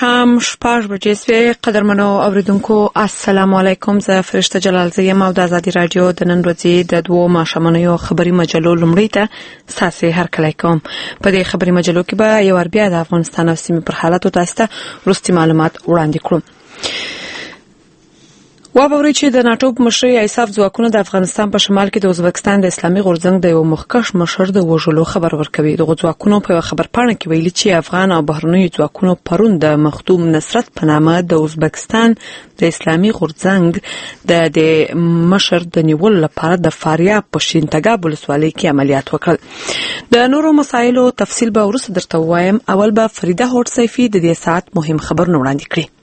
شام 6 بجې سوې. قدرمنو اوریدونکو السلام علیکم. زه فرشته جلالزی یم او د آزادي رادیو د نن ورځې د 2 ماشومانو خبري مجلو لمړی ته ساسي هر کله کوم. په دې خبري مجلو کې به یو بیا د افغانستان او سیمې پر حالاتو تاسو ته ورستي معلومات وړاندې کړم. وابوري چې د ناتو مشري ایساف ځواکونه د افغانستان په شمال کې د ازبکستان د اسلامي غورځنګ د یو مخکښ مشر د وژلو خبر ورکوي. د ځواکونو په خبر پاڼه کې ویلي چې افغان او بهرنیو ځواکونو پرون د مخدوم نصرت په نامه د ازبکستان د اسلامي غورځنګ د مشر د نیول لپاره د فاریاب په شینتګاب ولسوالۍ کې عملیات وکړل. د نورو مسایلو تفصیل به ورسره درته وایم. اول به فریده هوټ سیفي د دې ساعت مهم خبر وړاندې کړي.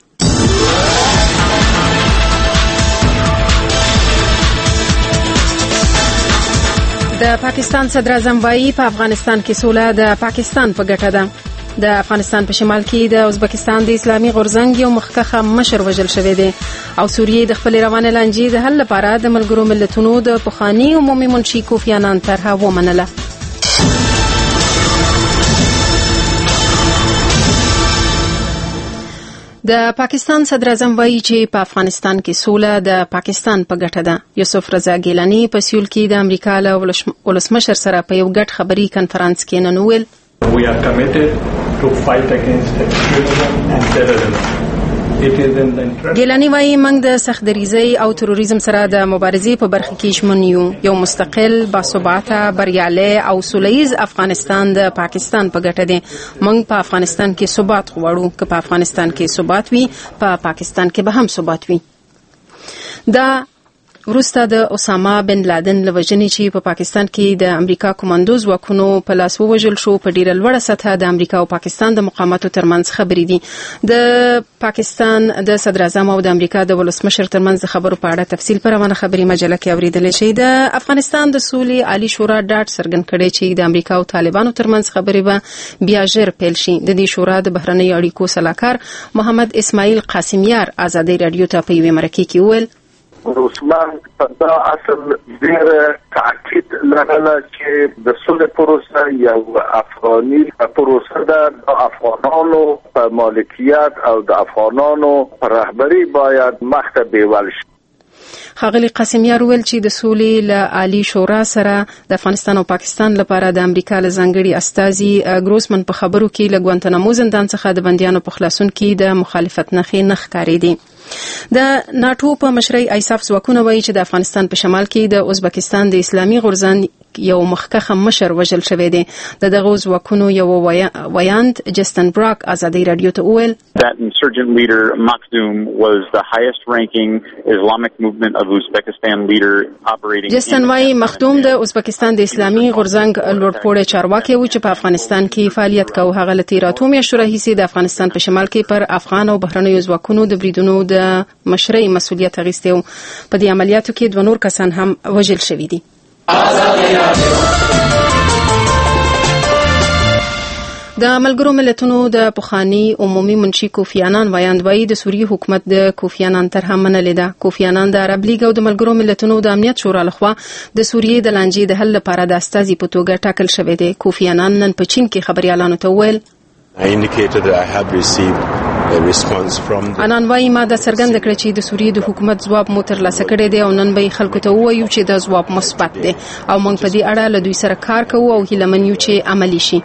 د پاکستان صدر اعظم وایي په افغانستان کې سوله د پاکستان په ګټه ده. د افغانستان په شمال کې د ازبکستان د اسلامي غورځنګ یو مخکښ مشر وژل شوی دی او سوریه د خپل روانه لانجې د حل لپاره د ملګرو ملتونو د پخوانی عمومي منشي کوفی عنان طرحه ومنله. د پاکستان صدر اعظم وایي چې په افغانستان کې سوله د پاکستان په ګټه ده. یوسف رضا ګیلانی په سیول کې د امریکا له ولسمشر سره په یو ګډ خبري کانفرنس کې نن وویل We are committed to fight against extremism and terrorism. ګیلانی وایي موږ د سختدریزۍ او تروریزم سره د مبارزې په برخه کې ژمن یو مستقل باثباته بریالي او سولهییز افغانستان د پاکستان په ګټه دی. موږ په افغانستان کې ثبات غواړو. که په افغانستان کې ثبات وي په پاکستان کې به هم ثبات وي. دا وروسته د اسامه بن لادن لوجنې چې په پاکستان کې د امریکا کمانډو ځواکونو په لاس ووژل شو په ډیره لوړه سطحه د امریکا او پاکستان د مقاماتو ترمنځ خبرې دي. د پاکستان د صدر اعظم او د امریکا د ولسمشر ترمنځ د خبرو په اړه تفصیل پر روانه خبري مجله کې اوریدل شي. د افغانستان د سولې عالی شورا ډاډ څرګند کړی چې د امریکا او طالبانو ترمنځ خبرې به بیا ژر پیل شي. د دې شورا د بهرنیو اړیکو سلاکار محمد اسماعیل قاسمیار آزادي رادیو ته په یوه مرکه کې وویل عثمان په دا اصل ډېر تاکید لرله چې د صلح پروسه یو افغاني پروسه ده. د افغانانو په مالکیت او د افغانانو په رهبری باید مخته بیول شي. ښاغلي قاسمیار ویل چې د سولې له عالی شورا سره د افغانستان او پاکستان لپاره د امریکا له ځانګړي استازي ګروسمن په خبرو کې له ګوانتنامو زندان څخه د بندیانو په خلاصون کې د مخالفت نښې نه ښکارېدې. د ناتو په مشرۍ ایساف ځواکونه وایي چې د افغانستان په شمال کې د ازبکستان د اسلامي غورځنګ یو مخکښ مشر وژل شوی دی. د دغه ځواکونو یو ویاند جستن براک آزادي رادیو ته وویل That insurgent leader Makhdoom was the highest ranking Islamic movement of Uzbekistan leader operating. جستن وايي مخدوم د ازبکستان د اسلامي غورځنګ لوړپوړی چارواکي و چې په افغانستان کې فعالیت کوي. هغه له تیراتو میاشتو راهیسې د افغانستان په شمال کې پر افغان او بهرنیو ځواکونو د بریدونو د مشرۍ مسؤلیت اخیستی و. په دې عملیاتو کې 2 نور کسان هم وژل شوي دي. د ملګرو ملتونو د پخوانی عمومي منشي کوفی عنان وایي د سوریه حکومت د کوفی عنان طرحه منلې ده. کوفی عنان د عرب لیګ او د ملګرو ملتونو د امنیت شورا لخوا د سوریه د لانجې د حل لپاره د استازي په توګه ټاکل شوی دی. کوفی عنان نن په چین کې خبريالانو ته وویل عنان وايي ما د څرګند کړ چې د سوریه د حکومت ځواب مو ترلاسه کړی دی او نن به خلکو ته وایو چې د ځواب مثبت دی او موږ په دې اړه له دوی سره کار کوو او هیله من یو چې عملی شي.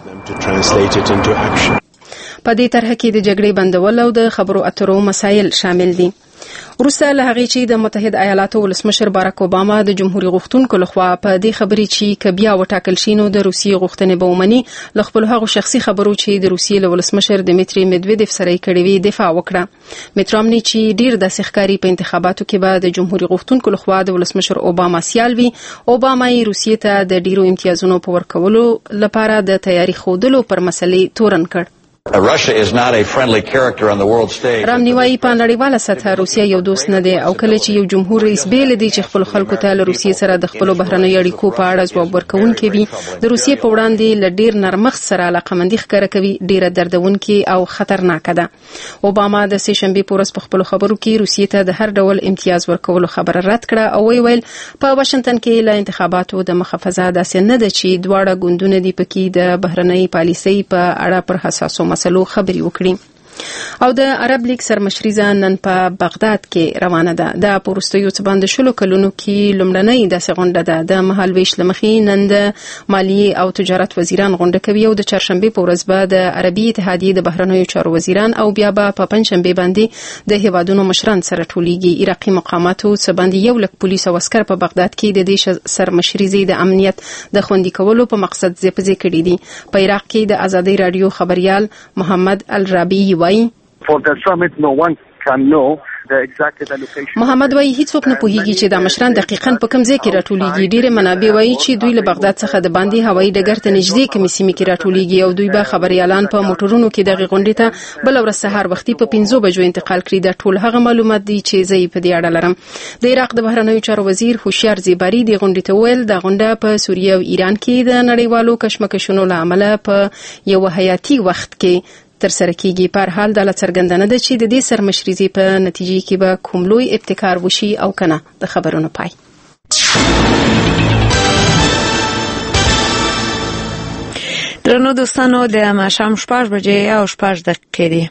په دې طرح کې د جګړې بندول او د خبرو اترو مسایل شامل دي. وروسته له هغې چې د متحده ایالاتو ولسمشر باراک اوباما د جمهوریت غوښتونکو لخوا په دې خبرې چې کبیا وټاکل شي نو د روسیې غوښتنې به ومني له خپل هغو شخصي خبرو چې د روسیې له ولسمشر دمیتری میدویدف سره یې کړې وي دفاع وکړه. میټ رامني چې ډیر داسې ښکاري په انتخاباتو کې به د جمهوریت غوښتونکو لخوا د ولسمشر اوباما سیال وي. اوباما یې روسیې ته د ډیرو امتیازونو په ورکولو لپاره د تیاری ښودلو پر مسلې تورن کړ. Russia is not a friendly character on the world stage. رامني وايي په نړیواله سطح روسیا یو دوست نه دی او کله چې یو جمهور رئیس بیل دی چې خپل خلکو ته له روسیې سره د خپل بهرنیو اړیکو په اړه ځواب ورکوونکی وي د روسیې په وړاندې ل ډیر نرمښت سره علاقمندي ښکاره کوي ډیره دردونکې او خطرناک ده. اوباما د سې شنبې په ورځ په خپل خبرو کې روسیې ته د هر ډول امتیاز ورکولو خبره رد کړه او ویل په واشنگټن کې له انتخاباتو د محافظه داسې نه ده چې دواړه ګوندونه دی پکې د بهرنۍ پالیسۍ په اړه پر حساسو مسلو خبري وکړي. او د عرب لیگ سرمشریزه نن په بغداد کې روانه ده. د پورستیو څخه باندې شلو کلونو کې لومړنۍ د غونډه ده. د مهالويش لمخې نن د مالیې او تجارت وزیران غونډه کوي او د چهارشنبه په ورځ به د عربي اتحادیې د بهرنیو چارو وزیران او بیا به په پنځشنبه باندې د هیوادونو مشران سره ټولېږي. عراقي مقاماتو څخه باندې 1 لک پولیس او عسكر په بغداد کې د دې سرمشریزې د امنیت د خوندي کولو په مقصد ځپځې کړې دي. په عراق کې د ازادي رادیو خبريال محمد الرابي وایي For the summit, no one can know the exact location. محمد وایي هیڅوک نه پوهیږي چې د مشران دقیقاً په کوم ځای کې راټولېږي. ډېر منابع وایي چې دوی له بغداد څخه د باندې هوایي ډګر ته نږدې کومې سیمې کې راټولېږي او دوی به خبريالان په موټرونو کې دغه غونډې ته بل ورځ سهار وختي په 5 بجو انتقال کړي. د ټول هغه معلومات دي چې زه په دې اړه لرم. د عراق د بهرنیو چارو وزیر هوشیار زیباری د غونډې ته ویل د غونډه په سوریه او ایران کې د نړیوالو کشمکشونو له امله په یو حیاتي وخت کې تر سره کیږي. په هر حال د څرګندنه ده چې د دې سرمشریزې په نتیجې کې به کوم لوی ابتکار وشي او کنه. د خبرونو پای. درنو دوستانو د ماښام 6 بجې او 6 دقیقې دي.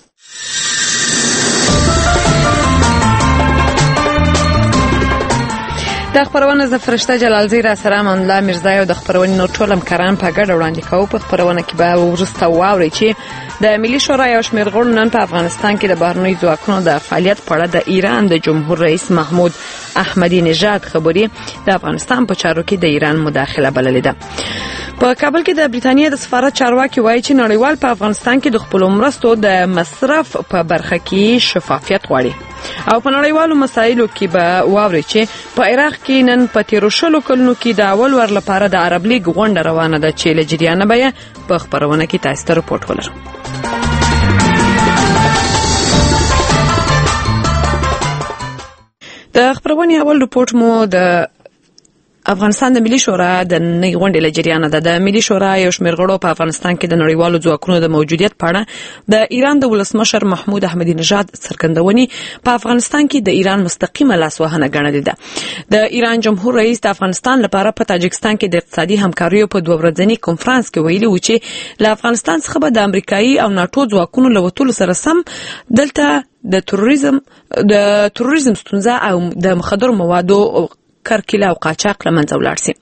د خبرونه ز فرشته جلالزی را سره منلا مرزا او د خبرونې نور ټول همکاران په ګډه وړاندې کوي. په خبرونه کې به ورسته واوري چې د ملي شورا یو شمېر غړو نن په افغانستان کې د بهرنیو ځواکونو د فعالیت په اړه د ایران د جمهور رئیس محمود احمدی نژاد خبري د افغانستان په چارو کې د ایران مداخله بللې ده. په کابل کې د بریتانیا د سفارت چارواکي وایي چې نړیوال په افغانستان کې د خپل مرستو د مصرف په برخه کې شفافیت غواړي او په نړیوالو مسایلو کې به واوري چې په عراق کې نن په 13 کلونو کې د اول ور لپاره د عرب لیگ غونډه روانه ده چې له جریانه به په خبرونه کې تاسو ته رپورټ ولرو. د خبرونې اول رپورټ مو د افغانستان د ملي شورا د نوي غونډې له جریانه ده. د ملي شورا یو شمېر غړو په افغانستان کې د نړیوالو ځواکونو د موجودیت په اړه د ایران د ولسمشر محمود احمدی نژاد څرګندونې په افغانستان کې د ایران مستقیمه لاسوهنه ګڼلې ده. د ایران جمهور رئیس د افغانستان لپاره په تاجکستان کې د اقتصادي همکاریو په 2 ورځني کنفرانس کې ویلي و چې له افغانستان څخه به د امریکایي او ناتو ځواکونو له وټولو سره سم دلته د تروریزم ستونزه او د مخدر موادو کرکیله او قاچاق لمنځه ولاړ شي.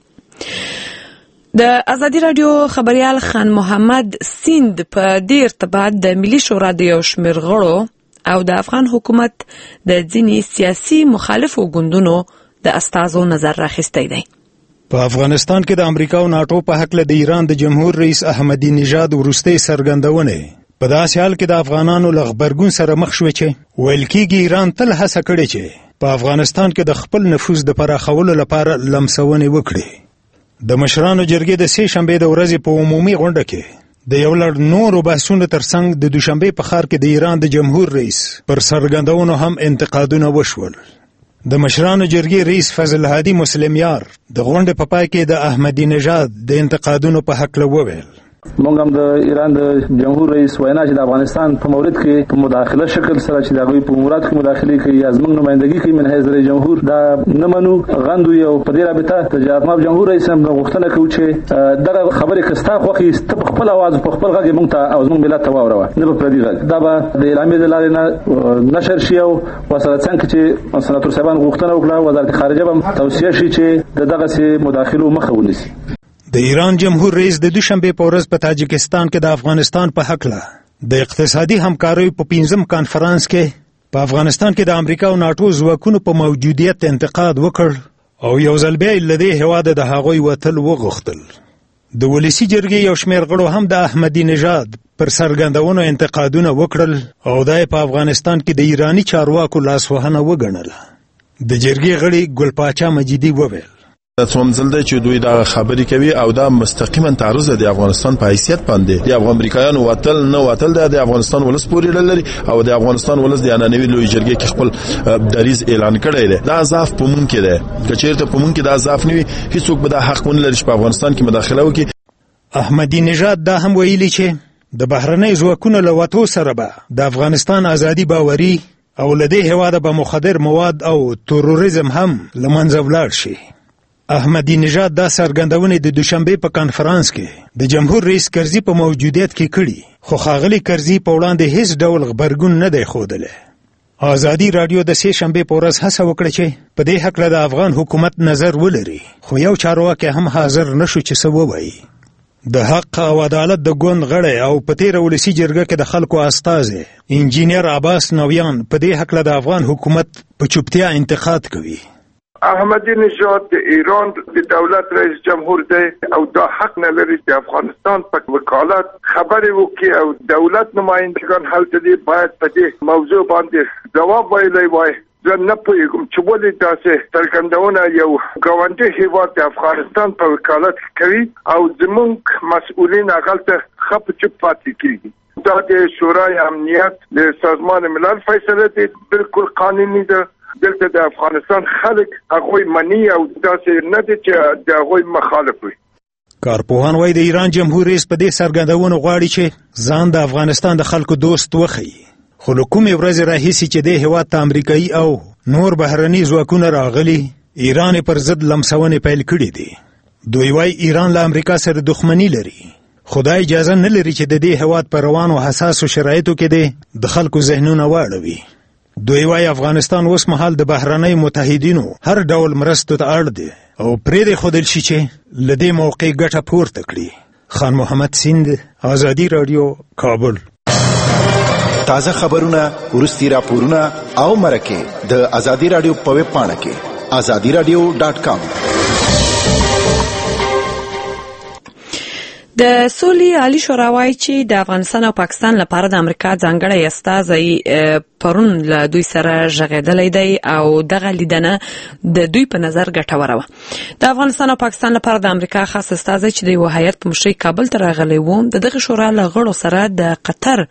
د ازادي رادیو خبريال خان محمد سیند په دې ارتباط د ملي شورا د یو شمېر غړو او د افغان حکومت د ځینې سیاسي مخالفو ګوندونو د استازو نظر راخستی دی. په افغانستان کې د امریکا او ناتو په حق له د ایران د جمهور رئیس احمدی نژاد ورستۍ څرګندونه په داسې حال کې د افغانانو له خبرګون سره مخ شوې چې ویل کېږي ایران تل هڅه کړې چې په افغانستان کې د خپل نفوذ د پراخولو لپاره لمسونې وکړي. د مشرانو جرګې د 3 شنبه د ورځې په عمومي غونډه کې د یو لړ نورو بحثونو ترڅنګ د دوشنبه په ښار کې د ایران د جمهور رئیس پر څرګندونو هم انتقادونه وشول. د مشرانو جرګې رئیس فضل هادي مسلمیار د غونډې په پای کې د احمدی نژاد د انتقادونو په حق له وویل. موږ هم د ایران د جمهور رئیس وینا چې د افغانستان په مورد کې په مداخله شکل سره چې دغه په امورات کې مداخله کوي از موږ نمائندګي کوي من حیث رئیس جمهور دا نه منو غندو یو په دې رابطه د جناب جمهور رئیس هم غوښتنه کوي چې دغه خبرې کستا خوخي ست خپل आवाज په خپل غږ موږ ته او موږ ملت ته واوروه نه په پردي غږ دا به د اعلامي د لارې نه نشر شي او وسره څنګه چې سناتور صاحبان غوښتنه وکړه وزارت خارجه هم توصیه شي چې دغه سي مداخله مخه ونیسي. د ایران جمهور رئیس د دوشنبه په ورځ په تاجکستان کې د افغانستان په حق له د اقتصادي همکارۍ په 5م کانفرنس کې په افغانستان کې د امریکا او ناتو ځواکونو په موجودیت انتقاد وکړ او یو ځل بیا لدې هواد د هغوی وتل وغوښتل. د ولسی جرګې یو شمېر غړو هم د احمدی نژاد پر څرګندونو انتقادونه وکړل او دای په افغانستان کې د ایرانی چارواکو لاسوهنه وګڼله. د جرګې غړي ګلپاچا مجیدی وویل څومځل دی چې دوی دا خبرې کوي او دا مستقیما تعرض دی افغانستان په حیثیت باندې د امریکایانو وتل نه وتل د افغانستان ولس پورې لري او د افغانستان ولس د انانوي لوی جرګې کې خپل دریز اعلان کړی دی. دا ضعف په مونږ کې دی که چیرته په مونږ کې دا ضعف نه وي هیڅوک به دا حق ونه لري چې په افغانستان کې مداخله وکړي. احمدی نژاد دا هم ویلي چې د بهرنۍ ځواکونو له وتو سره به د افغانستان ازادي باوري او لدې هواده به مخدر مواد او تروریزم هم لمنځه ولاړ شي. احمدی نژاد دا سرګندونه د دوشنبه په کانفرنس کې د جمهور رئیس کرزي په موجودیت کې کړي، خو ښاغلي کرزي په وړاندې هیڅ ډول غبرګون نه دی ښودلی. ازادي رادیو د سې شنبه په ورځ هڅه وکړه چې په دې حق له د افغان حکومت نظر ولري، خو یو چارواکي هم حاضر نشو چې څه ووایي. د حق او عدالت د ګوند غړی او په تیره ولسي جرګه کې د خلکو استازی انجینیر عباس نویان په دې حق له د افغان حکومت په چوپتیا انتقاد کوي. احمدی نژاد د ایران د دولت رئیس جمهور دی او دا حق نه لري چې افغانستان په وکالت خبرې وکړي او دولت نمایندگان هلته دي باید په دې موضوع باندې جواب ویلی وای. زه نه پوهېږم چې ولې داسې څرګندونه یو ګاونډي هېواد د افغانستان په وکالت کوي او زموږ مسؤلین هغلته ښه په چوپ پاتې کېږي. دا د شورای امنیت د سازمان ملل فیصله دی، بالکل قانوني ده. دلته د افغانستان خلک هغوی مني او داسې نه دي چې د هغوی مخالف وي. کارپوهان وایي د ایران جمهور رئیس په دې څرګندونه غواړي چې ځان د افغانستان د خلکو دوست وښیي، خو له کومې ورځې راهیسې چې دې هېواد ته امریکایي او نور بهرني ځواکونه راغلي، ایران پر ضد لمسونې پیل کړي دي. دوی وایي ایران له امریکا سره دښمني لري، خو دا اجازه نه لري چې د دې هېواد په روانو حساسو شرایطو کې د خلکو ذهنونه واړوي. دوی وایي افغانستان اوس مهال د بهرنۍ متحدینو هر ډول مرستو ته اړ دی او پرې ښودل شي چې له دې موقع ګټه پورته کړي. خان محمد سیند، ازادي رادیو، کابل. تازه خبرونه، وروستي راپورونه او مرکې د ازادي رادیو په ویب پاڼه کې azadiradio.com. د سولې عالی شورا وایي چې د افغانستان او پاکستان لپاره د امریکا ځانګړی استازی پرون له دوی سره ژغېدلی دی او دغه لیدنه د دوی په نظر ګټوره وه. د افغانستان او پاکستان لپاره د امریکا خاص استازی چې د یو هیات په مشرۍ کابل ته راغلی و، د دغه شورا له غړو سره د قطر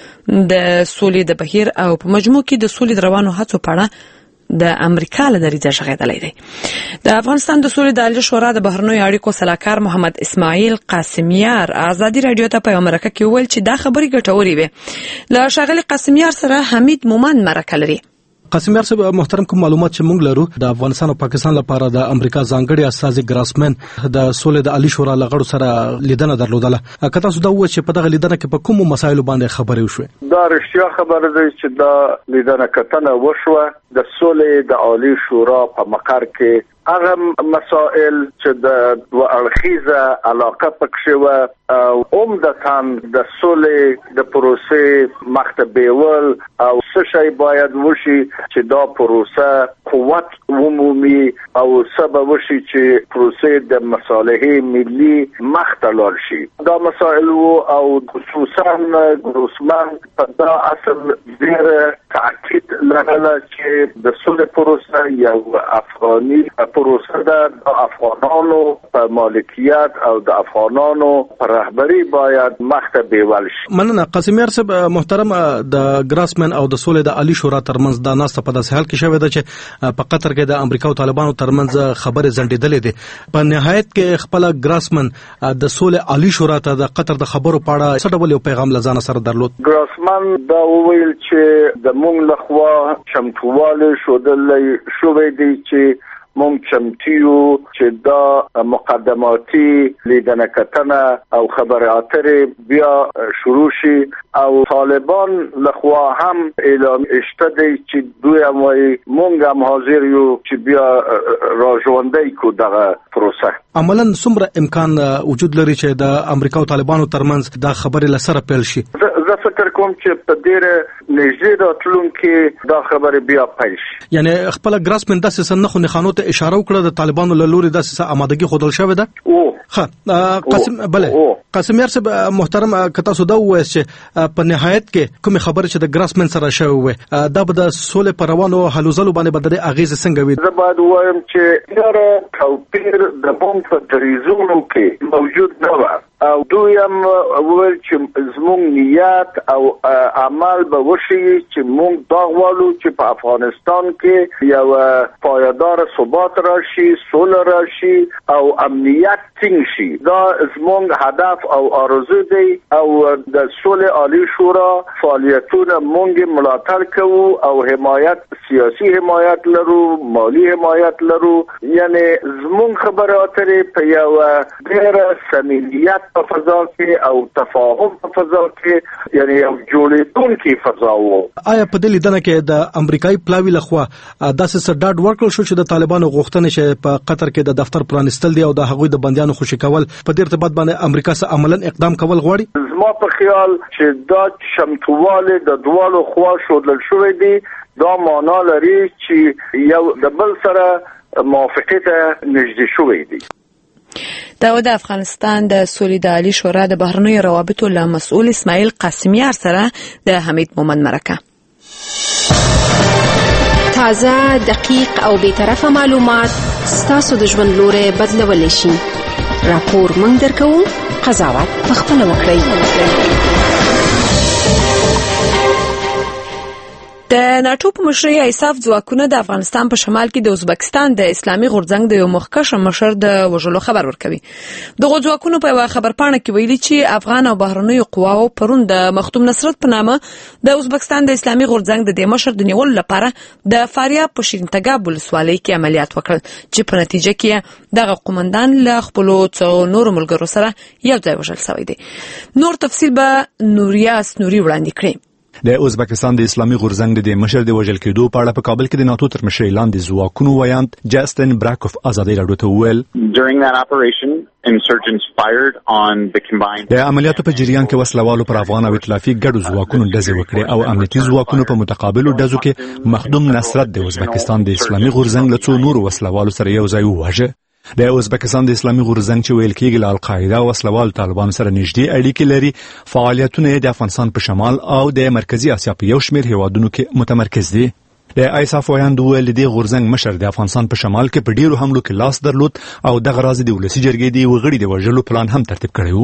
د سولې د بهیر او په مجموع کې د سولې د روانو هڅو په اړه د امریکا له دریځه ژغېدلی دی. د افغانستان د سولې د عالی شورا د بهرنیو اړیکو سلاکار محمد اسماعیل قاسمیار ازادي رادیو ته په یو مرکه کې وویل چې دا خبرې ګټورې وې. له ښاغلي قاسمیار سره حمید مومند مرکه لري. قاسمیار صاحب محترم، کوم معلومات چې موږ لرو د افغانستان او پاکستان لپاره د امریکا ځانګړي استازي ګراسمن د سولې د عالی شورا لغړو سره لیدنه درلودله، که تاسو دا ووایئ چې په دغه لیدنه کې په کومو مسایلو باندې خبرې وشوې؟ دا رښتیا خبره ده چې دا لیدنه کتنه وشوه د سولې د عالی شورا په مقر کې. هغه مسائل چې د دوه اړخیزه علاقه پکې وه او عمدتاً د سولې د پروسې مخته بیول او څه شی باید وشي چې دا پروسه قوت ومومي او سبب وشي چې پروسې د مصالحې ملي مخته لاړ شي. دا مسائل وو او خصوصاً ګروسمان په دا اصل ډېر تاکید لرله چې د سولې پروسه یو افغاني پروسه ده، د افغانانو په مالکیت او د افغانانو په رهبری باید مخته بیول شي. مننه قاسمیار صاحب محترم. د ګراسمن او د سولې د عالی شورا ترمنځ دا ناسته په داسې حال کې شوې ده چې په قطر کې د امریکا او طالبانو ترمنځ خبرې ځنډېدلې دي. په نهایت کې خپل ګراسمن د سولې عالی شورا ته د قطر د خبرو په اړه څه ډول یو پیغام لزان سره درلود؟ ګراسمن دا وویل چې د موږ لخوا چمتووالی شودلې شوې دي چې مونږ چمتیو چې دا مقدماتي لیدنه کتنه او خبرې اترې بیا شروع شي او طالبان لخوا هم اعلان اشته دی چې دوی هم وایي مونږ هم حاضر یو چې بیا راژوندی کو دغه پروسه. عملاً څومره امکان وجود لري چې د امریکا او طالبانو ترمنځ دا خبرې له سره پیل شي؟ زه فکر کوم چې په ډېره نږدې راتلونکي دا خبرې بیا پیل شي. یعنی خپل ګراسمن داسې څه نه خو نښانو ته اشاره وکړه د طالبانو له لوري داسې څه آمادګي ښودل شوې ده؟ قاسمیار صاحب محترم، که تاسو دا ووایاست چې په نهایت کې کومې خبرې چې د ګراسمن سره شوې وې دا به د سولې په روانو هلو ځلو باندې به د دې اغېزې څنګه وي؟ زه باید ووایم چې یاره توپیر د موږ په دریځونو کې موجود نه وه او دویم ویل چې زموږ نیت او عمل به وشي چې موږ دا غواړو چې په افغانستان کې یو پایدار ثبات راشي، سوله راشي او امنیت ټینګ شي. دا زموږ هدف او آرزو دی او د سولې عالی شورا فعالیتونه موږ ملاتړ کوو او حمایت، سیاسي حمایت لرو، مالی حمایت لرو. یعنی زموږ خبرې اترې په یو ډېر صمیمیت په فضا کې او تفاهم په فضا کې، یعنی یو جوړېدونکې فضا و. آیا په دې لیدنه کې د امریکایي پلاوي لخوا داسې څه ډاډ ورکړل شو چې د طالبانو غوښتنې چې په قطر کې د دفتر پرانستل دي او د هغوی د بندیانو خوشي کول په دې ارتباط باندې امریکا سره عملاً اقدام کول غواړي؟ زما په خیال چې دا شمتواله د دوالو خوا شودل شوې دي، دا معنا لري چې یو د بل سره موافقت نږدې شوې دي. دا د افغانستان د سولې د عالی شورا د بهرنیو روابطو له مسؤل اسماعیل قاسمیار سره د حمید مومند مرکه. تازه، دقیق او بی‌طرفه معلومات ستاسو د ژوند لوري بدلولی شي. راپور موږ درکوو، قضاوت پخپله وکړئ. د ناټو په مشرۍ ایساف ځواکونه د افغانستان په شمال کې د ازبکستان د اسلامي غورځنګ د یو مخکښ مشر د وژلو خبر ورکوي. دغه ځواکونو په یو خبرپاڼه کې ویلي چې افغان او بهرنیو قواو پرون د مختوم نصرت په نامه د ازبکستان د اسلامي غورځنګ د دې مشر د نیولو لپاره د فاریاب په شیرین تګاب ولسوالۍ کې عملیات وکړل چې په نتیجه کې دغه قومندان له خپلو څو نورو ملګرو سره یو ځای وژل شوی دی. نور تفصیل به نوریاس نوري وړاندې کړي. د ازبکستان د اسلامي غورځنګ د مشر د وژل کېدو په اړه په کابل کې د ناتو تر مشرۍ لاندې ځواکونو ویاند جاستن براکوف ازادي راډیو ته وویل During that operation, insurgents fired on the combined د عملیاتو په جریان کې وسلوالو پر افغان او ائتلافي ګډو ځواکونو ډزې وکړې او امنیتي ځواکونو په متقابلو ډزو کې مخدوم نصرت د ازبکستان د اسلامي غورځنګ له څو نورو وسلوالو سره یو ځای وواژه. د ازبکستان د اسلامي غورځنګ چې ویل کېږي له القاعده او وسلوال طالبانو سره نږدې اړیکې لري، فعالیتونه د افغانستان په شمال او د مرکزی اسیا په یو شمېر هیوادونو کې متمرکز دي. د ایساف ویاند ویل د غورځنګ مشر د افغانستان په شمال کې په ډیرو حملو کې لاس درلود او دغه راز د ولسی جرګې دی وغړي د وژلو پلان هم ترتیب کړی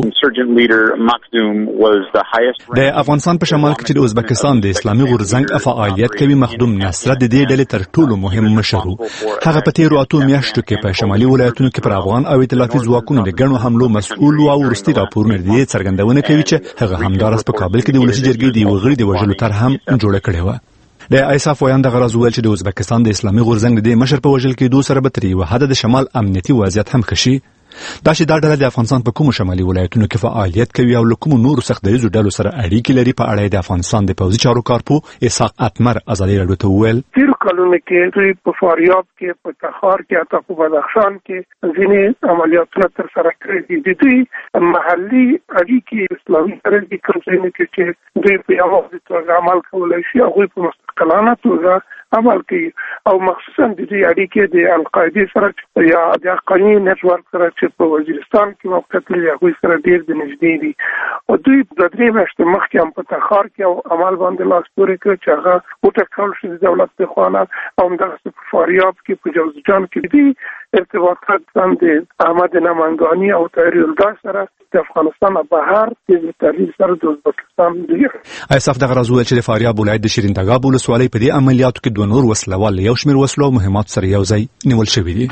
وو. د افغانستان په شمال کې چې د ازبکستان د اسلامي غورځنګ فعالیت کوي، مخدوم نصرت د دې ډلې تر ټولو مهم مشر وو. هغه په تیرو اتو میاشتو کې په شمالي ولایتونو کې پر افغان او ائتلافي ځواکونو د ګڼو حملو مسؤل او ورستي راپورونه دي څرګندونه کوي چې هغه همدارس په کابل کې د ولسی جرګې دی وغړي د وژلو تر هم جوړه کړې و. د ایساف ویاند غرض ویل چې د ازبکستان د اسلامي غورځنګ د مشر په وژل کېدو سره به تر یوه حده د شمال امنیتي وضعیت هم ښه شي. دا چې دا ډله د افغانستان په کومو شمالي ولایتونو کې فعالیت کوي او له کومو نورو سخت دریځو ډلو سره اړیکې لري په اړه د افغانستان د پوځي چارو کارپوه اسحاق اتمر ازادي راډیو ته وویل تیر کلونو کې دوی په فاریاب کې، په تخار کې، حتی په بدخشان کې ځینې عملیاتونه ترسره کړي دي. د دوی محلي اړیکې اسلامي سره د کوم ځای کې چې دوی په یوازې توګه عمل کولی شي، هغوی په مستقلانه توګه عمل کوي او مخصوصا د دې اړیکې د القاعده سره یا د حقاني نتورک سره چې په وزیرستان کې موقعیت لري، هغوی سره ډېر د نږدې دي. او دوی د 3 میاشتې مخکې هم په تخار کې او عمل باندې لاس پورې کړ چې هغه وټاکل شو د دولت د خوا نه، او همدغسې په فاریاب کې، په جوزجان کې دي ارتباطات هم د احمد نمنګاني او طاهر یلدا سره د افغانستان بهر د تحلیل سره د ازبکستان دی. ایساف دغه راز ویل چې د فاریاب ولایت د شیرین تګاب ولسوالۍ په دې عملیاتو کې 2 نور وسلوال یو شمېر وسلو او مهمات سره یو ځای نیول شوي دي.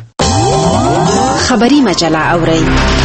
خبری مجله اورئ.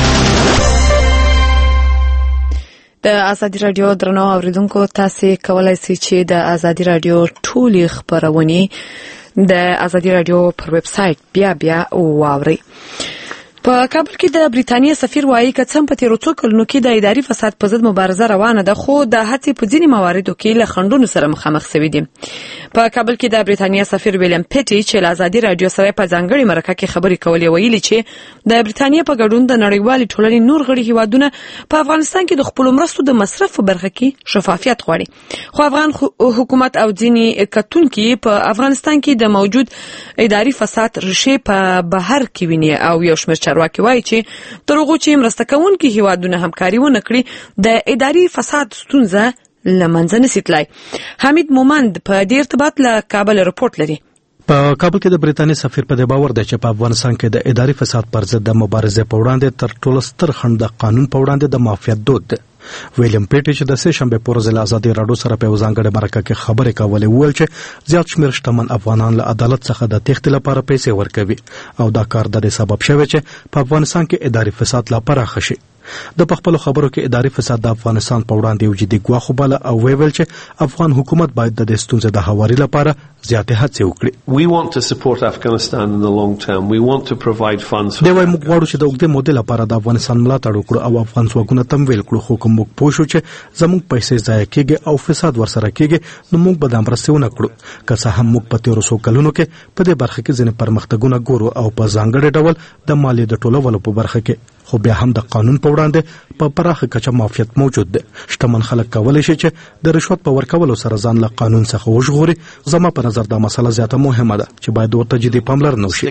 د ازادي راډیو درنو اوریدونکو، تاسو کولای شئ چې د ازادي راډیو ټولې خبرونه د ازادي راډیو پر ویب سټ بیا واورئ. په کابل کې د بریتانیا سفیر وایي که څه په تیرو څو کلونو کې د اداري فساد په ضد مبارزه روانه ده، خو د هڅې په ځینې مواردو کې له خنډونو سره مخامخ شوي دي. په کابل کې د بریتانیا سفیر ویلیام پیټي چې له ازادي راډیو سره په ځانګړي مرکه کې خبرې کولې ویلي چې د بریتانیا په ګډون د نړیوالې ټولنې نور غړي هیوادونه په افغانستان کې د خپل مرستو د مصرف په برخه کې شفافیت غواړي، خو افغان حکومت او ځینې کتونکي په افغانستان کې د موجود اداري فساد ریښې په بهر کې ویني او یو شمېر چارواکي وایي چې تر هغو چې مرسته کوونکي هیوادونه همکاري ونه کړي د اداري فساد ستونزه له منځه نشي تللی. حمید مومند په دې ارتباط له کابل رپورټ لري. په کابل کې د بریتانیا سفیر په دې باور دی چې په افغانستان کې د اداري فساد پر ضد د مبارزې په وړاندې تر ټولو ستر خنډ د قانون په وړاندې د معافیت دود دی. ویلیم پیټي چې د سه شنبه پر ورځ له ازادي راډیو سره په ځانګړي مرکه کې خبرې کولې ویل چې زیات شمېر شتمن افغانان له عدالت څخه د تېښتې لپاره پیسې ورکوي او دا کار د سبب شوی چې په افغانستان کې اداري فساد لا پراخ شي. د خپل خبرو کې اداري فساد د افغانستان په وړاندې یو جدي ګواښ وباله او ویل چې افغان حکومت باید د ستونزې د هواري لپاره زیاتې هڅې وکړي. We want to support Afghanistan in the long term. We want to provide funds. دوی موږ غواړو چې د اوږدې مودې لپاره د افغانستان ملاتړ وکړو او افغان ځواکونه تمویل کړو، خو کوم موږ پوه شو چې زموږ پیسې ضایع کیږي او فساد ورسره کیږي نو موږ به د مرستې ونه کړو. که څه هم موږ په تیرو څو کلونو کې په دې برخه کې ځینې پرمختګونه ګورو او په ځانګړي ډول د مالیې د ټولولو په برخه کې، خو بیا هم د قانون په وړاندې په پراخه کچه معافیت موجود دی. شتمن خلک کولی شي چې د رشوت په ورکولو سره ځان له قانون څخه وژغوري. زما په نظر دا مسله زیاته مهمه ده چې باید ورته جدي پاملرنه وشي.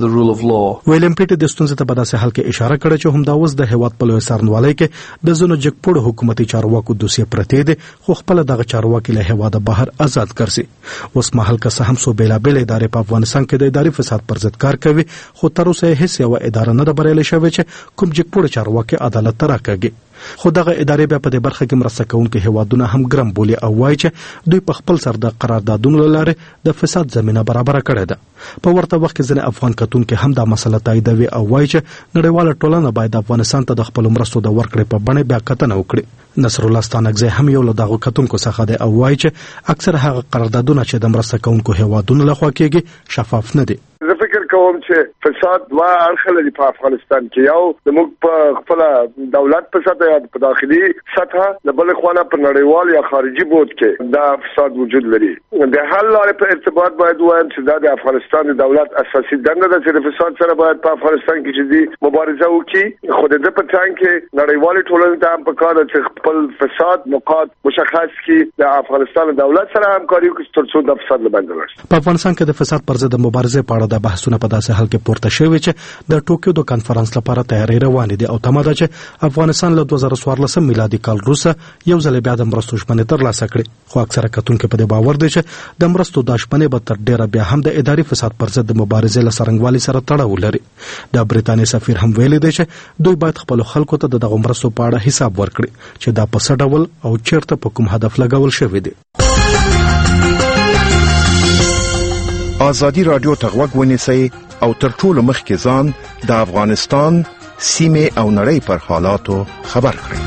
ویلیم پیټي د ستونزې ته په داسې حال کې اشاره کړې چې همدا اوس د هیواد په لوی څارنوالۍ کې د ځینو جګپوړو حکومتي چارواکو دوسیې پرتې دي، خو خپل دغه چارواکي له هیواده بهر آزاد ګرځي. اوس مهال که څه هم څو بیلابېل ادارې په افغانستان کې د اداري فساد پر ضد کار کوي، خو تر اوسه هیڅ یوه اداره نه ده بریالۍ شوې چې کوم جګپوړو چارواکي عدالت ته راکاږي. خو دغه ادارې بیا په دې برخه کې مرسته کوونکي هیوادونه هم ګرم بولي او وایي چې دوی په خپل سر د قراردادونو له لارې د فساد زمینه برابره کړې ده. په ورته وخت کې ځینې افغان کتونکي هم دا مسله تاییدوي او وایي چې نړیواله ټولنه باید افغانستان ته د خپلو مرستو د ورکړې په بڼه بیا کتنه وکړي. نصرالله ستانکزی هم یو له دغو کتونکو څخه دی او وایي چې اکثر هغه قراردادونه چې د مرسته کوونکو هیوادونو لخوا کیږي شفاف نه دي. زه فکر کوم چې فساد دوه اړخه لري په افغانستان کې، یو زموږ په خپل دولت په سطح یا په داخلي سطح، د بل خوا په نړیوال یا خارجي بود کې دا فساد وجود لري. د حل لارې په ارتباط باید وایم چې دا د افغانستان د دولت اساسي دنده ده چې د فساد سره باید په افغانستان کې جدي مبارزه وکړي. خو د دې په څنګ کې نړیوالې ټولنې ته هم پکار ده چې خپل فساد نقاط مشخص کړي، د افغانستان دولت سره همکاري وکړي ترڅو د فساد له منځه لاړ شي. په افغانستان کې د فساد پر ضد مبارزې په اړه د بحثونه په داسې حال کې پورته شوي چې د ټوکیو د کانفرنس لپاره تیاری روانې دي او تمه ده چې افغانستان له 2014 میلادي کال وروسته یو ځل بیا د مرستو ژمنې ترلاسه کړي. خو اکثره کتونکي په دې باور دي چې د مرستو دا ژمنې به تر ډیره بیا هم د اداري فساد پر ضد مبارزې له څرنګوالي سره تړاو لري. د بریتانیا سفیر هم ویلي دی چې دوی باید خپل خلکو ته دغه مرستو په اړه حساب ورکړي چې دا په څه ډول او چیرته په کوم هدف لګول شوی دی. ازادي راډیو ته غوږ ونیسئ او تر ټولو مخکې ځان د افغانستان سیمې او نړۍ پر حالاتو خبر کړئ.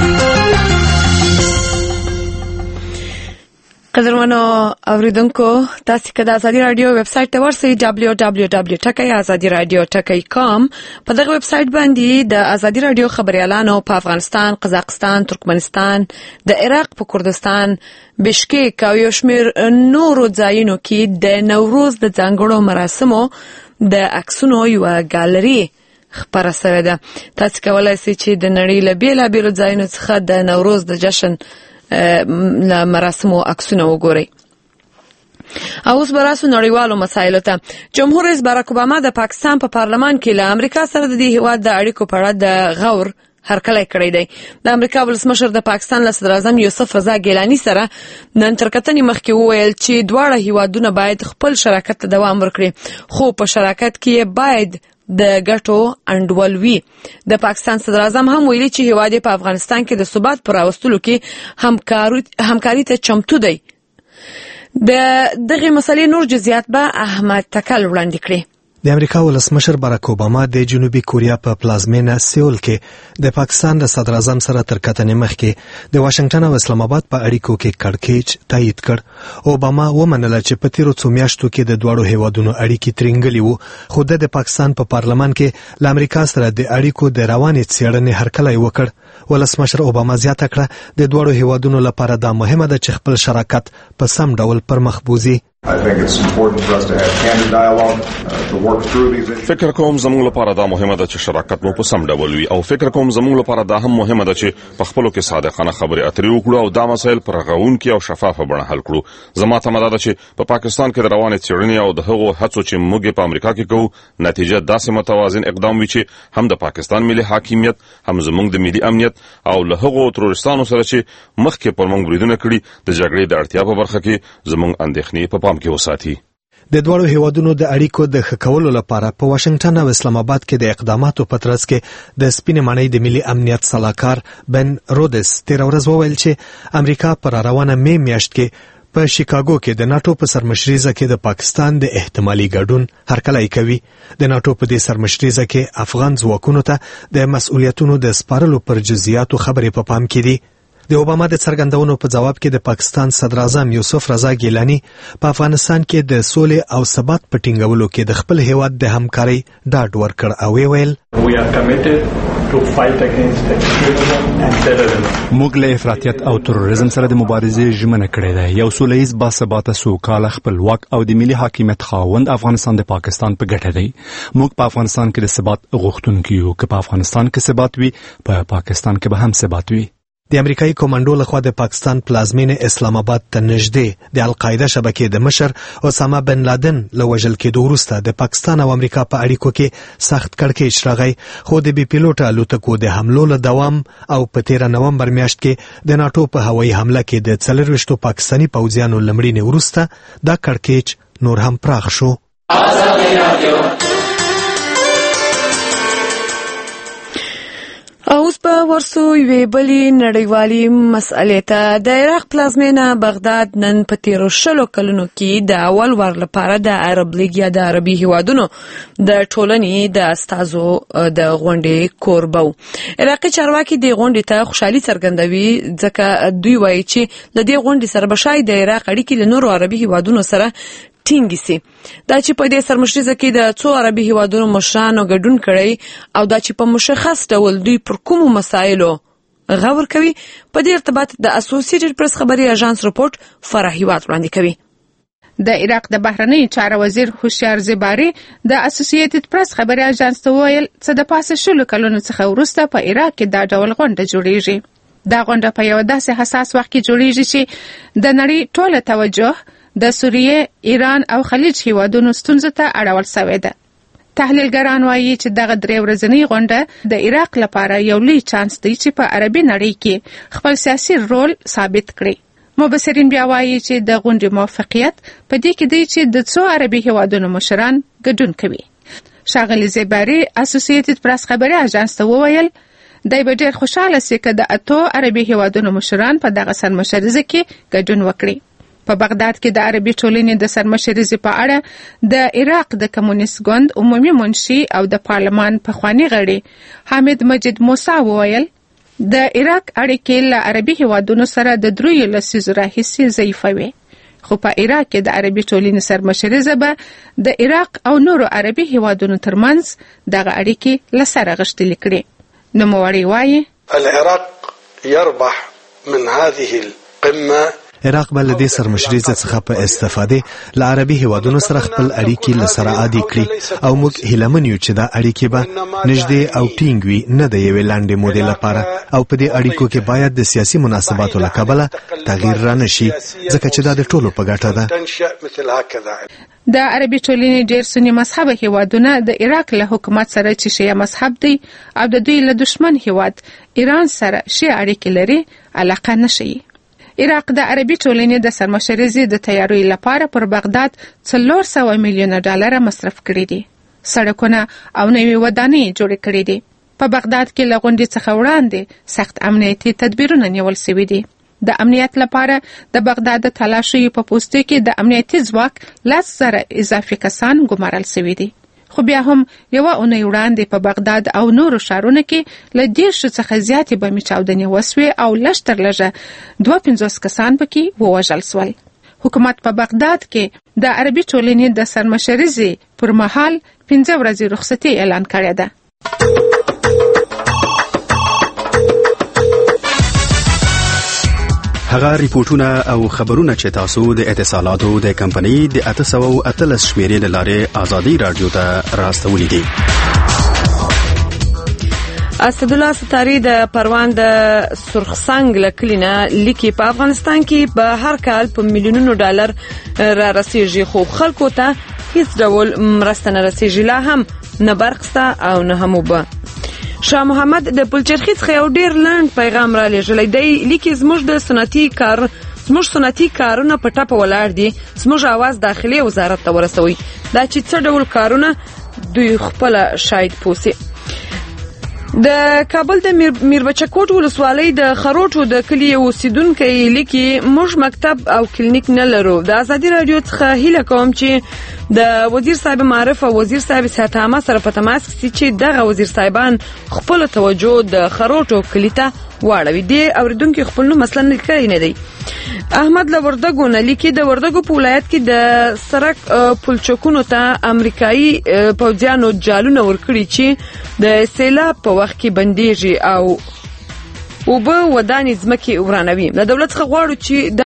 قدرمنو اوریدونکو، تاسو که د ازادي راډیو ویب سټ ته ورسئ www.azadiradio.com په دغه ویب سټ باندې د ازادي راډیو خبريالانو په افغانستان، قزاقستان، ترکمنستان، د عراق په کردستان، بشکیک او یو شمېر نورو ځایونو کې د نوروز د ځانګړو مراسمو د عکسونو یو ګالري خبره شوې ده. تاسو کولای شئ چې د نړۍ له بیلابیلو ځایونو څخه د نوروز د جشن له مراسمو عکسونه وګورئ. او اوس براسو نړیوالو مسایلو ته. جمهور رئیس باراک اوباما د پاکستان په پارلمان کې له امریکا سره د دې هیواد د اړیکو په اړه د غور هرکلی کړی دی. د امریکا ولسمشر د پاکستان له صدر اعظم یوسف رضا ګیلاني سره نن تر کتنې مخکې وویل چې دواړه هیوادونه باید خپل شراکت ته دوام ورکړي، خو په شراکت کې باید د ګټو انډول وي. د پاکستان صدر اعظم هم ویلي چې هیواد په افغانستان کې د ثبات پر راوستلو کې همکاري ته چمتو دی. دغه مسلې نور جزئیات به احمد تکل وړاندې کړي. د امریکا ولسمشر باراک اوباما د جنوبي کوریا په پلازمینه سیول کې د پاکستان د صدر اعظم سره تر کتنې مخکې د واشنگټن او اسلام آباد په اړیکو کې کړکېچ تایید کړ. اوباما ومنله چې په تیرو څو میاشتو کې د دواړو هیوادونو اړیکې ترنګلې وو، خو د پاکستان په پارلمان کې له امریکا سره د اړیکو د روانې څېړنې هرکلی وکړ. ولسمشر اوباما زیاته کړه د دواړو هیوادونو لپاره دا مهمه ده چې خپل شراکت په سم ډول پر مخ بوزي. فکر کوم زموږ لپاره دا مهمه ده چې شراکت مو په سم ډول وي، او فکر کوم زموږ لپاره دا هم مهمه ده چې په خپلو کې صادقانه خبرې اترې وکړو او دا مسایل پر رغونکي او شفافه بڼه حل کړو. زما تمه ده چې په پاکستان کې د روانې څېړنې او د هغو هڅو چې موږ په امریکا کې کوو نتیجه داسې متوازن اقدام وي چې هم د پاکستان ملي حاکمیت، هم زموږ د ملي امنیت او له هغو تروریستانو سره چې مخکې پر موږ بریدونه کړي د جګړې د اړتیا په برخه کې زموږ اندېښنې په پام کې وساتي. د دوړو هیوادونو د اړیکو د ښه کولو لپاره په واشنگټن او اسلام آباد کې د اقداماتو په ترڅ کې د سپینې ماڼۍ د ملي امنیت صلاحکار بن رودس تیر ورځ وویل چې امریکا پر روانه می میاشت کې په شیکاګو کې د ناتو په سرمشريزه کې د پاکستان د احتمالي ګډون هرکلی کوي. د ناتو په دې سرمشريزه کې افغان ځواکونو ته د مسؤلیتونو د سپارلو پر جزئیاتو خبرې په پام کې دي. د اوباما د څرګندونو په جواب کې د پاکستان صدر اعظم یوسف رضا ګیلانی په افغانستان کې د سولې او ثبات په ټینګولو کې د خپل هیواد د همکارۍ ډاډ ورکړ او ویل موږ له افراطیت او تروریزم سره د مبارزې ژمنه کړې ده. یو سولهییز باثباته سوکاله خپلواک او د ملي حاکمیت خاوند افغانستان د پاکستان په ګټه دی. موږ په افغانستان کې د ثبات غوښتونکي یو. که په افغانستان کې ثبات وي په پاکستان کې به هم ثبات وي. د امریکایي کمانډو لخوا د پاکستان پلازمینه اسلام آباد ته نږدې د القاعده شبکې د مشر اسامه بن لادن له وژل کېدو وروسته د پاکستان او امریکا په اړیکو کې سخت کړکېچ راغی. خو د بي پیلوټه الوتکو د حملو له دوام او په 13 نومبر میاشت کې د ناتو په هوایي حمله کې د 24 پاکستاني پوځیانو لمړینې وروسته دا کړکېچ نور هم پراخ شو. اوس په ورسو یوې بلې نړیوالې مسئلې ته. د عراق پلازمینه بغداد نن په تیرو 20 کلونو کې د اول وار لپاره د عرب لیګ یا د عربي هیوادونو د ټولنې د استازو د غونډې کوربه وو. عراقي چارواکي د غونډې ته خوشحالي څرګندوي ځکه دوی وایي چې د دې غونډې سره به شاید د عراق اړیکې له نورو عربي هیوادونو سره ټینګ سي. دا چې په دې سرمشريزه کې د څو عربي هیوادونو مشرانو ګډون کړي او دا چې په مشخص ډول دوی پر کومو مسایلو غور کوي په دې ارتباط د اسوسییټډ پریس خبري اژانس رپورت فرحیوات وړاندې کوي. د عراق د بهرنی چارو وزیر هوشیار زباری د اسوسییټډ پریس خبري اژانس ته ویل چې د پاسه 20 کلونو څخه وروسته په عراق کې دا ډول غونډه جوړیږي. دا غونډه په یو داسې حساس وخت کې جوړیږي چې د نړۍ ټوله توجه د سوریه، ایران او خلیج هیوادونو ستونزو ته اړول شوې ده. تحلیلګران وایي چې دغه 3 ورځنۍ غونډه د عراق لپاره یو لوی چانس دی چې په عربي نړۍ کې خپل سیاسي رول ثابت کړي. مبصرین بیا وایي چې د غونډې موفقیت په دې کې دی چې د څو عربي هیوادونو مشران ګډون کوي. ښاغلي زباری اسوسییټډ پریس خبري اژانس ته وویل دای به ډېر خوشاله سي که د 8 عربي هیوادونو مشران په دغه سرمشريزه کې ګډون وکړي. په بغداد کې د عربي ټولنې د سرمشريزې په اړه د عراق د کمونیست ګوند عمومي منشي او د پارلمان پخوانی غړي حامد مجید موسی وویل د عراق اړیکې له عربي هیوادونو سره د 3 لسیزو راهیسې ضعیفه وي. خو په عراق کې د عربي ټولنې سرمشريزه به د عراق او نورو عربي هیوادونو ترمنځ دغه اړیکې له سره غښتلې کړي. نوموړی وایي العراق يربح من هذه القمه. عراق بل د سرمشريزه څخه په استفاده له عربي هیوادونو سره خپل اړیکې له سره عادي کړي او موږ هیلمن یو چې دا اړیکې به نږدې او ټینګ وي، نه د یوې لاندې مودې لپاره. او په دې اړیکو کې باید د سیاسي مناسباتو له کبله تغییر را نشي ځکه چې دا د ټولو په ګټه ده. د عربي ټولنې ډېر سني مذهب هیوادونه د عراق له حکومت سره چې شیعه مذهب دی او د دوی له دشمن هیواد ایران سره شیعه اړیکې لري علاقه نشي. عراق د عربي ټولنې د سرمشريزې د تیاریو لپاره پر بغداد 400 میلیون ډالر مصرف کړي دي. سړکونه او نوې ودانۍ جوړې کړې دي. په بغداد کې له غونډې څخه وړاندې سخت امنیتي تدبیرونه نیول شوي دي. د امنیت لپاره د بغداد د تلاشیو په پوسټ کې د امنیتي ځواک 10,000 اضافي کسان ګمارل شوي دي. خو بیا هم یو اونۍ وړاندې په بغداد او نورو ښارونو کې له 10 څخه زیاتې بمې چاودنې وسوې او لږ تر لږه 52 کسان پکې ووژل شول. حکومت په بغداد کې د عربي ټولنې د سرمشريزې پر مهال 15 ورځې رخصتي اعلان کړې ده. هغه ریپورتونه او خبرونه چې تاسو د اتصالاتو د کمپنۍ د 813 شمیرې لاره آزادي رادیو ته راستولې دي. اسدالله ستاری د پروان د سرخسنگ لکلینا لیکي په افغانستان کې به هر کال په میلیونونو ډالر را رسیږي خو خلکو ته هیڅ ډول مرسته نه رسیږي، لا هم نه برق شته او نه هم اوبه. شاه محمد د پلچرخي څخه یو ډیر لنډ پیغام را لېږلی دی. لیکي زموږ د صنعتي کار زموږ صنعتي کارونه په ټاپه ولاړ دي. زموږ اواز داخلي وزارت ته ورسوي. دا چې څه ډول کارونه دوی خپل شاید پوسي. د کابل د میربچکوټ ولسوالۍ د خروټو د کلي اوسیدونکو لیکي موږ مکتب او کلینیک نه لرو. د ازادي رادیو څخه هیله کوم چې د وزیر صاحب معرف او وزیر صاحب صحت عامه سره په تماس کې چې دغه وزیر صاحبان خپل توجه د خروټو کلي ته واړوي. دي اوریدونکو خپل نو مثلا لیکي نه دی. احمد لوردګو نه لیکي د وردګو په ولایت کې د سرک پلچکونو ته امریکایي پوځیانو جالونه ورکړي چې د سیلاب په وخت کې بنديږي او وبه ودانې ځمکې ورانوي. د دولت څخه غواړو چې